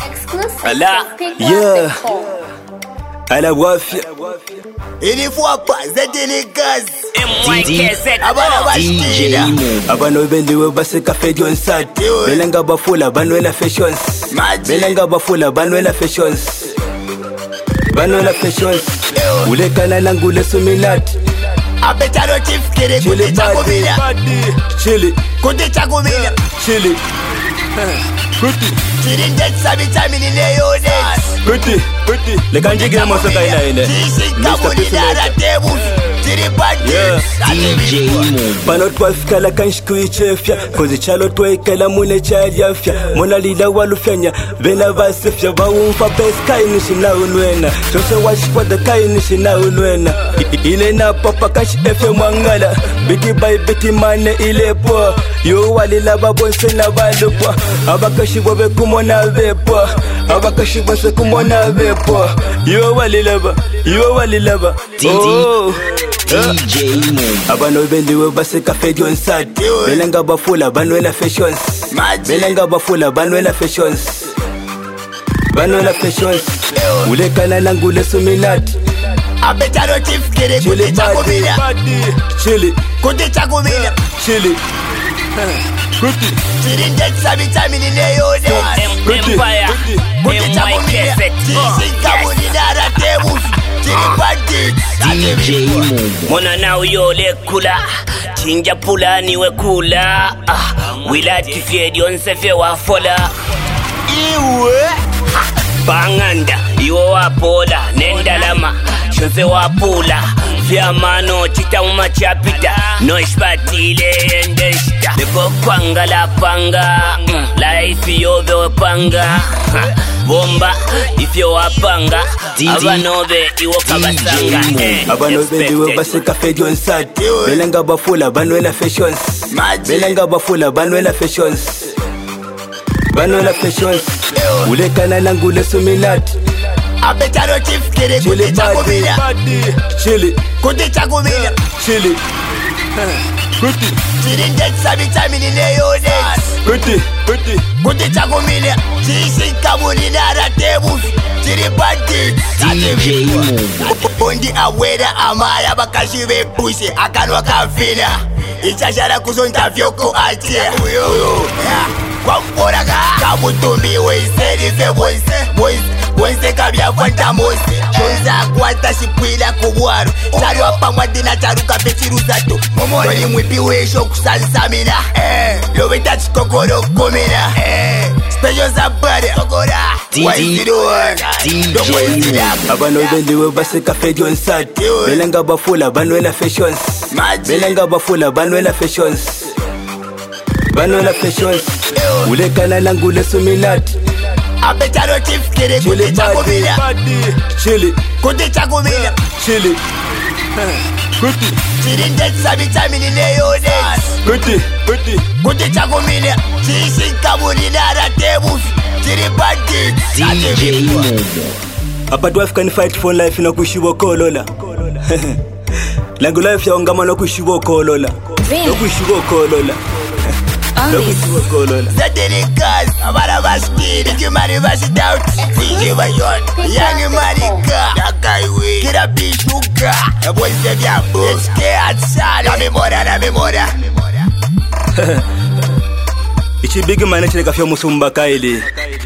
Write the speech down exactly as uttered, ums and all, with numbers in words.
Ala, yeah. Ala wafia. Ili fuapa zedini kazi Abana bashitira Abana webeliwe base cafe Johnsat Belenga bafula banwela fashions Belenga bafula banwela fashions Banwela fashions Ulekana nangule suminati Apetaro chief kere kuti chakumila Chili Kuti chakumila Chili Kuti Chili njet sabi chamini leyo net Kuti Kuti Lekanjige mosoka ina ine Chishi kamunidara tebu Chili bandi D J Mo Pano twafika kanshikui chefya Kozi chalo twekela mune chali afya Mona lila walufenya Vena vasefya Wawumfa best kaini shina unwena Chose washikwada kaini shina unwena Ile na papa kanshi efe mwangala Biti bai biti mane ile po Yo walila babonse na balupo Abakashi wabe kumona vepo Abakashi wase kumona vepo Yo walila ba Yo walila ba Oh D J Mo Abana webeliwe base cafe Johnsat Belenga bafula banwela fashions Belenga bafula banwela fashions Banwela fashions Ulekana nangule suminati Apetaro chief kere kuti chakumila Chili Kuti chakumila Chili Kuti Chili njet sabi chamini leyo net Empire Kuti chakumila Chishi kamunidara tebu Chili bandi D J Mo Mona na uyole kula Chinja pula niwe kula ah, Wilati fiedi onsefe wafola Iwe Banganda iwo wapola Nendalama Shonse wapula Fiamano chita umachapita Noishpatile endeshta Leko kwanga la panga mm, Life yobe wapanga Bomba ifyo wapanga Abanobe iwo kabasanga eh, Abana webeliwe base cafe Johnsat Belenga bafula banwela fashions Belenga bafula banwela fashions Banwela fashions Ulekana nangule suminati Apetaro chief kere kuti chakumila Chili Kuti chakumila Chili Kuti Chili njet sabi chamini leyo net Kuti Kuti Kuti chakumila Chishi kamunidara tebu Chili bandi D J Mo Undi awera amaya bakashi bepushe akanwa kafina Ichashara kuzonta vyoko atia Kwa mporaka kamutumbi weiseri fe bonse Bonse kabia fanta mose Bonza kwata shipwila kubwaru Chari wapamwa dina charuka pechiru zato Toli mwipi weisho kusansamina Loweta chikokoro kumina Special zabare Kokora D J Mo Abana webeliwe base cafe Johnsat Belenga bafula banwela fashions Belenga bafula banwela fashions Banwela fashions Ulekana nangule suminati Apetaro chief kere kuti chakumila Chili Kuti chakumila Chili Kuti Chili njet sabi chamini leyo net Kuti Kuti Kuti chakumila Chishi kamunidara tebu Chili bandi D J Mo Apa African fight for life na kushibo kolola Langu life ya ongama na kushibo kolola Na kushibo kolola Na kushibo kolola Zedini kazi Abana bashitira Ikimari bashitaut Fiji bayon Yangi marika Yakaiwe Kira bishuka Ebweze vyambo H K atsari Na memora na memora Ichi big man chile kafia musumba kaili